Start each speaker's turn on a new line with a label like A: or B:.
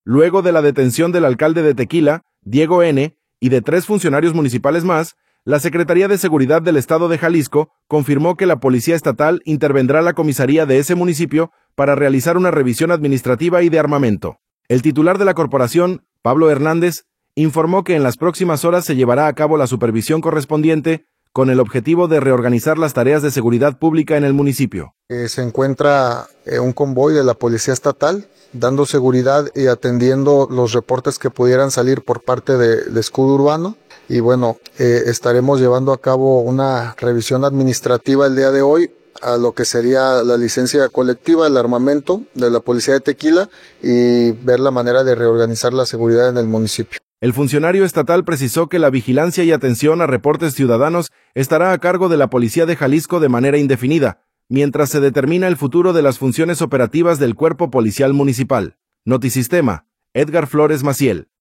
A: Luego de la detención del alcalde de Tequila, Diego N., y de 3 funcionarios municipales más, la Secretaría de Seguridad del Estado de Jalisco confirmó que la Policía Estatal intervendrá la comisaría de ese municipio para realizar una revisión administrativa y de armamento. El titular de la corporación, Pablo Hernández, informó que en las próximas horas se llevará a cabo la supervisión correspondiente con el objetivo de reorganizar las tareas de seguridad pública en el municipio.
B: Se encuentra un convoy de la Policía Estatal dando seguridad y atendiendo los reportes que pudieran salir por parte de Escudo Urbano. Y bueno, estaremos llevando a cabo una revisión administrativa el día de hoy a lo que sería la licencia colectiva, el armamento de la Policía de Tequila y ver la manera de reorganizar la seguridad en el municipio.
A: El funcionario estatal precisó que la vigilancia y atención a reportes ciudadanos estará a cargo de la Policía de Jalisco de manera indefinida, mientras se determina el futuro de las funciones operativas del Cuerpo Policial Municipal. Notisistema, Edgar Flores Maciel.